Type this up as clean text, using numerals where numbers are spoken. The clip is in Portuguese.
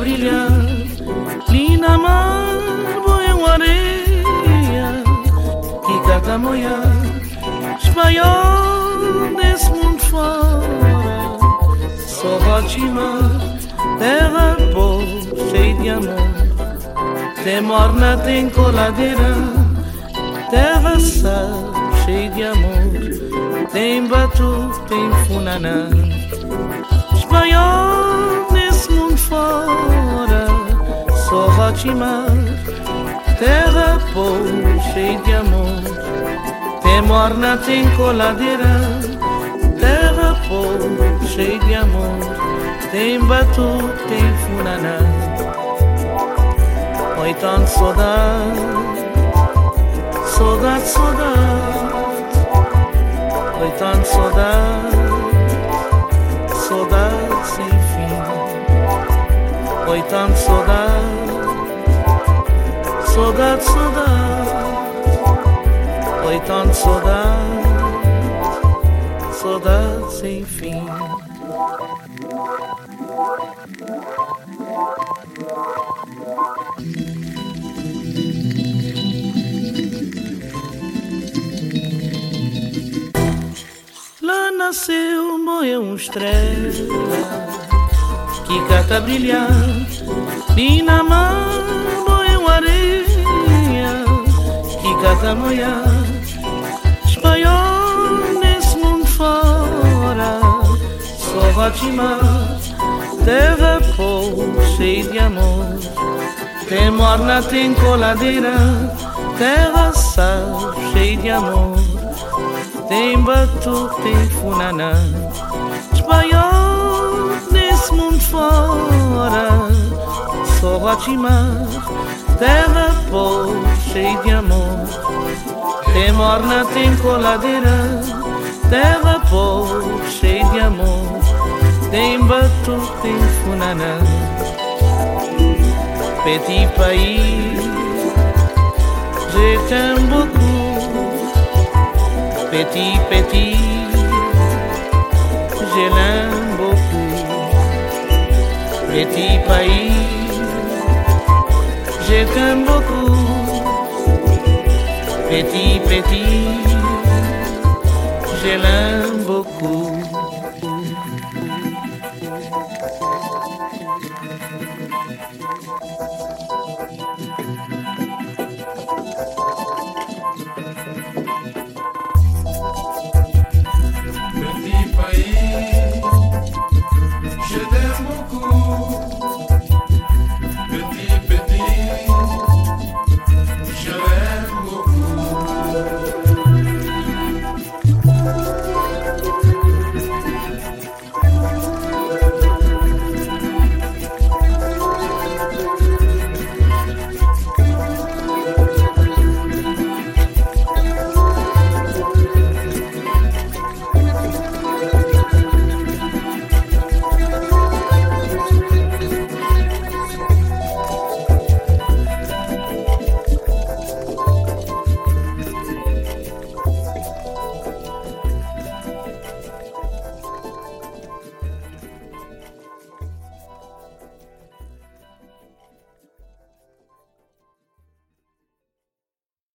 brilhar, linda mar, boa areia, que cata moia, espanhol desse mundo fora, só Rotimar, terra boa, cheia de amor, tem morna, tem coladeira, terra sal, cheia de amor, tem batu, tem funaná, espanhol nesse mundo fora, só Rotimar, terra boa, cheia de amor, tem morna, tem coladeira, terra boa, cheia de amor, tem batu, tem funaná. Oi, tanta saudade, saudade, saudade. Oi, tanta saudade, saudade sem fim. Oi, tanta saudade, saudade, saudade. Oi, tanta saudade, saudade sem fim. Lá nasceu, morreu estrela que cata brilhar, na mar, morreu areia que cata moia, espanhol nesse mundo fora, só Rotimar, terra boa, cheia de amor, tem morna, tem coladeira, terra sal, cheia de amor, tem batu, tem funaná, espanhol nesse mundo fora, só Rotimar, terra boa, cheia de amor, tem morna, tem coladeira, terra boa, cheia de amor, tem batu, tem funaná. Petit pays, je t'aime beaucoup. Petit, petit, je l'aime beaucoup. Petit pays, je t'aime beaucoup. Petit, petit, je l'aime beaucoup.